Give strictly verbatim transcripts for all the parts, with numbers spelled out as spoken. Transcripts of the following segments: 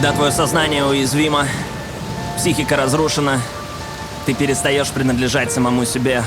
Когда твое сознание уязвимо, психика разрушена, ты перестаешь принадлежать самому себе.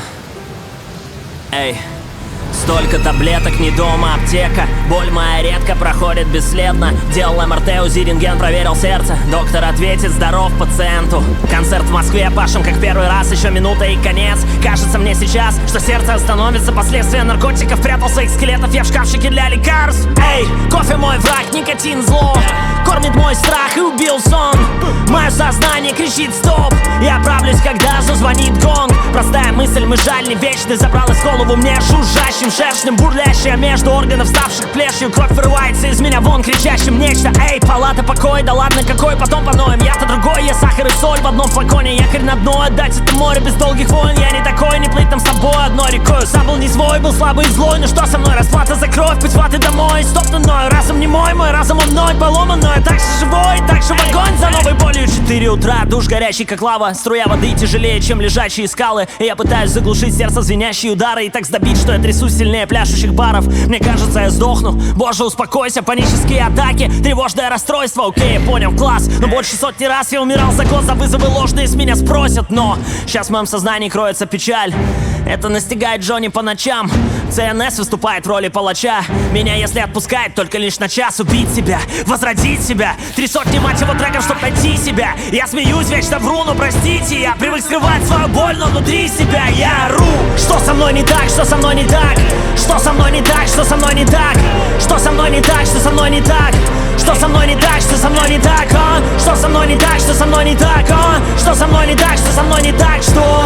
Эй, столько таблеток, не дома, аптека. Боль моя редко проходит бесследно. Делал эм эр тэ, УЗИ, рентген, проверил сердце. Доктор ответит: здоров пациенту. Концерт в Москве, пашем как первый раз. Еще минута и конец. Кажется мне сейчас, что сердце остановится. Последствия наркотиков, прятал своих скелетов я в шкафчике для лекарств. Эй, кофе мой враг, никотин зло. Кормит мой страх и убил сон. Мое сознание кричит стоп. Я правлюсь, когда зазвонит гонг. Простая мысль, мы жаль не вечны. Забрал из голову мне жужжащим шершнем, бурлящая между органов, ставших плешью. Кровь вырывается из меня вон, кричащим нечто. Эй, палата, покой, да ладно какой, потом поноем. Я-то другой, я сахар и соль в одном флаконе. Якорь на дно, отдать это море без долгих войн. Я не такой, не плыть там с тобой одной рекой. Сам был не свой, был слабый и злой. Ну что со мной, расплата за кровь, путь ваты домой. Стоптанной, разум не мой, мой разум он мной поломанной. Так же живой, так же в огонь за новой болью. Четыре утра, душ горячий как лава. Струя воды тяжелее, чем лежачие скалы. И я пытаюсь заглушить сердце звенящие удары. И так сдобить, что я трясусь сильнее пляшущих баров. Мне кажется, я сдохну. Боже, успокойся, панические атаки, тревожное расстройство. Окей, я понял, класс. Но больше сотни раз я умирал за год, за вызовы ложные с меня спросят. Но сейчас в моем сознании кроется печаль. Это настигает Джонни по ночам. цэ эн эс выступает в роли палача. Меня если отпускает, только лишь на час. Убить себя, возродить себя. Три сотни, мать его, треков, чтоб найти себя. Я смеюсь, вечно вру, но простите. Я привык скрывать свою боль, но внутри себя я ору. Что со мной не так, что со мной не так? Что со мной не так, что со мной не так? Что со мной не так, что со мной не так? Что со мной не так, что со мной не так, а? Что со мной не так, что со мной не так, а? Что со мной не так, что со мной не так? Что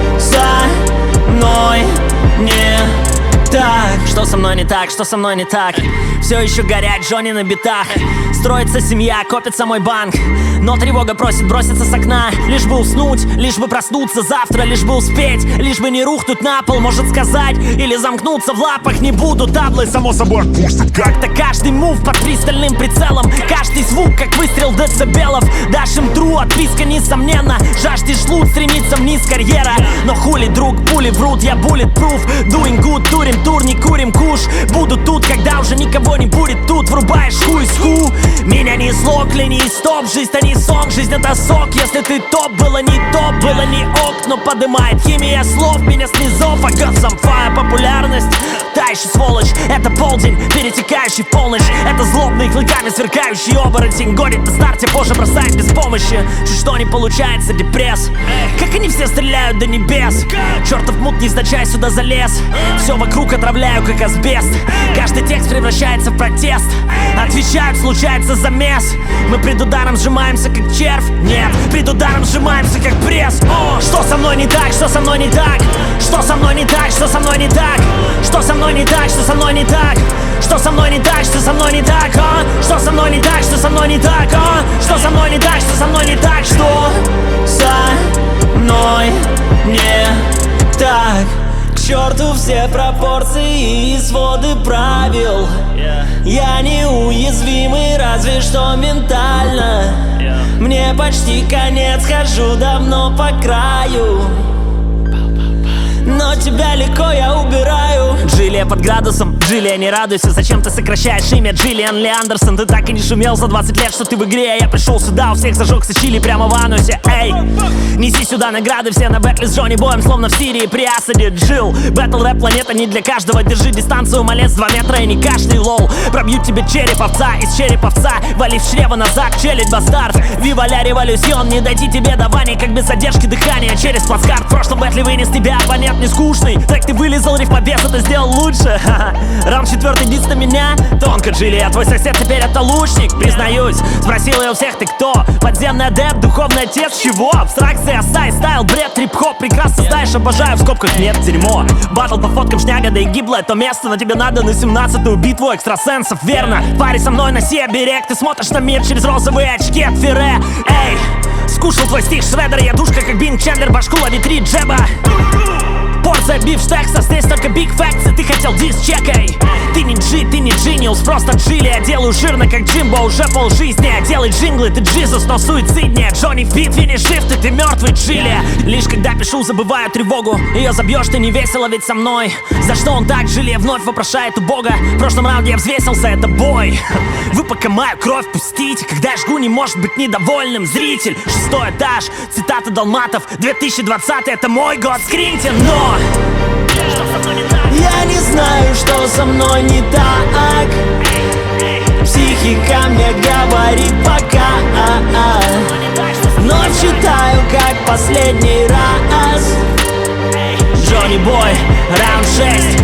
со мной не так? Что со мной не так, что со мной не так? Все еще горят Джонни на битах. Строится семья, копится мой банк. Но тревога просит броситься с окна. Лишь бы уснуть, лишь бы проснуться завтра. Лишь бы успеть, лишь бы не рухнуть на пол. Может сказать, или замкнуться в лапах. Не буду таблы, само собой отпустит. Как-то каждый мув под пристальным прицелом. Каждый звук, как выстрел децибелов. Дашь им тру, отписка несомненно. Жаждешь лут, стремится вниз карьера. Но хули, друг, пули врут, я bulletproof. Doing good, турим тур, не курим куш. Буду тут, когда уже никого не будет тут. Врубаешь хуй с ху. Меня не зло, кляни стоп. Жизнь это не сон, жизнь это сок. Если ты топ, было не топ, было не ок. Но подымает химия слов меня с низов. I got some fire, популярность. Та еще сволочь, это полдень, перетекающий в полночь. Это злобный, клыками сверкающий оборотень. Горит на старте, позже бросает без помощи. Чуть что не получается, депресс. Как они все стреляют до небес. Чертов мут, невзначай сюда залез. Все вокруг отравляю, как асбест. Каждый текст превращается в протест. Отвечают, случается замес. Мы пред ударом сжимаемся, как червь. Нет, пред ударом сжимаемся, как пресс. О, что со мной не так, что со мной не так? Что со мной не так, что со мной не так? Что со мной не так, что со мной не так? Что со мной не так, что со мной не так, а? Что со мной не так, что со мной не так, а? Что со мной не так, что со мной не так? Что со мной не так? К черту все пропорции и своды правил. Я неуязвимый, разве что ментально. Мне почти конец, хожу давно по краю. Но тебя легко я убираю. Джилия под градусом, Джилия, не радуйся. Зачем ты сокращаешь имя Джиллиан Ли Андерсон? Ты так и не шумел за двадцать лет, что ты в игре. А я пришел сюда, у всех зажегся чили прямо в анусе. Эй, неси сюда награды, все на бэтле с Джонни Боем, словно в Сирии при Асаде. Джил, бэтл рэп планета не для каждого. Держи дистанцию, малец, два метра и не кашляй, лол. Пробьют тебе череп овца из череповца. Вали в чрево назад, челюсть бастард. Вива ля революцион, не дойти тебе до бани. Как без задержки дыхания через плацкарт. В прошлом бэтле вынес тебя оппонент не скучный. Трек ты вылезал, рифмобес, это сделал лучше. Раунд четвертый, дисс на меня. Тонко, Джилия, твой сосед теперь это лучник. Признаюсь, спросил я у всех, ты кто? Подземный адепт, духовный отец, чего? Абстракция, сай, стайл, бред, трип-хоп. Прекрасно знаешь, обожаю, в скобках нет, дерьмо. Батл по фоткам, шняга, да и гиблое то место. Но тебе надо на семнадцатую битву экстрасенсов, верно? Пари со мной, носи оберег. Ты смотришь на мир через розовые очки от Ферре. Эй, скушал твой стих Шреддер. Я душка, как Бин Чендлер, башку лови три джеба. Порция бифштекса, здесь только биг факты. Ты хотел дис, чекай. Ты не джи, ты не джиниус, просто джили. Я делаю жирно, как Джимбо, уже полжизни. Я делаю джинглы, ты Джизус, но суициднее. Джонни в битве не жив, ты, ты мертвый Джили. Лишь когда пишу, забываю тревогу. Ее забьешь, ты не весело ведь со мной. За что он так жили, вновь вопрошает у Бога. В прошлом раунде я взвесился, это бой. Вы пока мою кровь пустите. Когда я жгу, не может быть недовольным зритель. Шестой этаж, цитата Долматов. две тысячи двадцатый, это мой год, скриньте, но я не знаю, что со мной не так. Психика мне говорит пока. Но читаю как последний раз. Джонни Бой, раунд шесть.